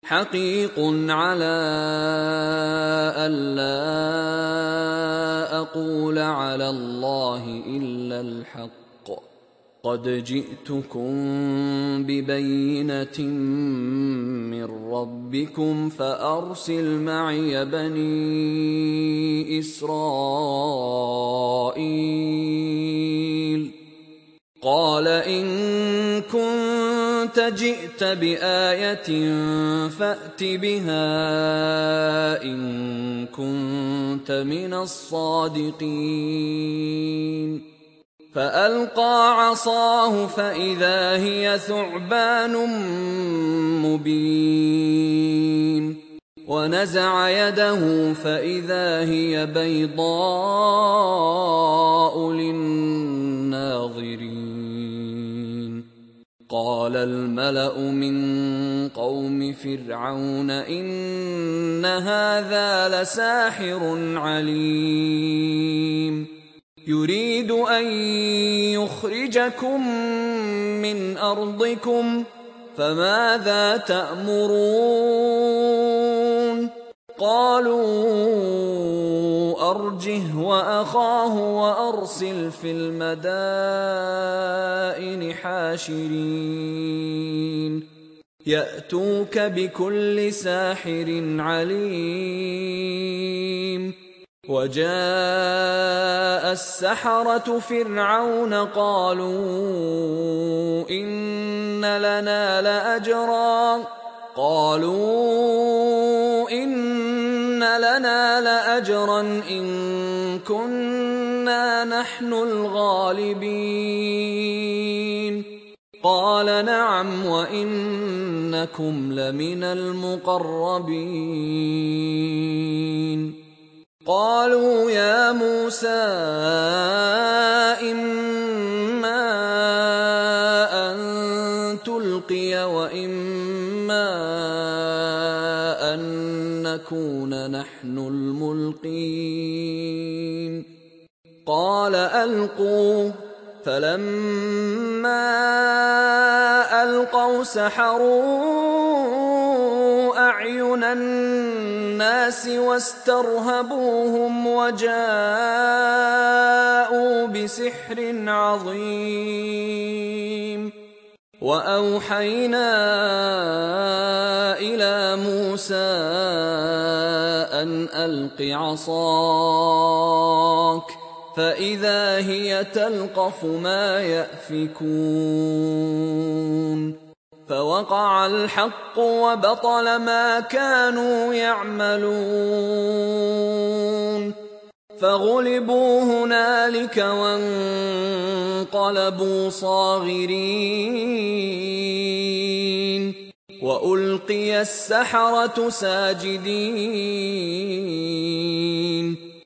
حقيق على ألا أقول على الله إلا الحق قد جئتكم ببينة من ربكم فأرسل معي بني إسرائيل قال إن كنت جئت بآية فأت بها إن كنت من الصادقين فألقى عصاه فإذا هي ثعبان مبين ونزع يده فإذا هي بيضاء للناظرين قال الملأ من قوم فرعون إن هذا لساحر عليم يريد أن يخرجكم من أرضكم فماذا تأمرون قالوا أرجه وأخاه وأرسل في المدائن حاشرين يأتوك بكل ساحر عليم وجاء السحرة فرعون قالوا إن لنا لأجرا إن كنا نحن الغالبين قال نعم وإنكم لمن المقربين قالوا يا موسى إما أن تلقي وإما أن نكون نحن الملقين قال ألقوا فلما ألقوا سحروا أعين الناس واسترهبوهم وجاءوا بسحر عظيم وأوحينا إلى موسى أن ألق عصاك فإذا هي تلقف ما يأفكون فوقع الحق وبطل ما كانوا يعملون فغلبوا هنالك وانقلبوا صاغرين وألقي السحرة ساجدين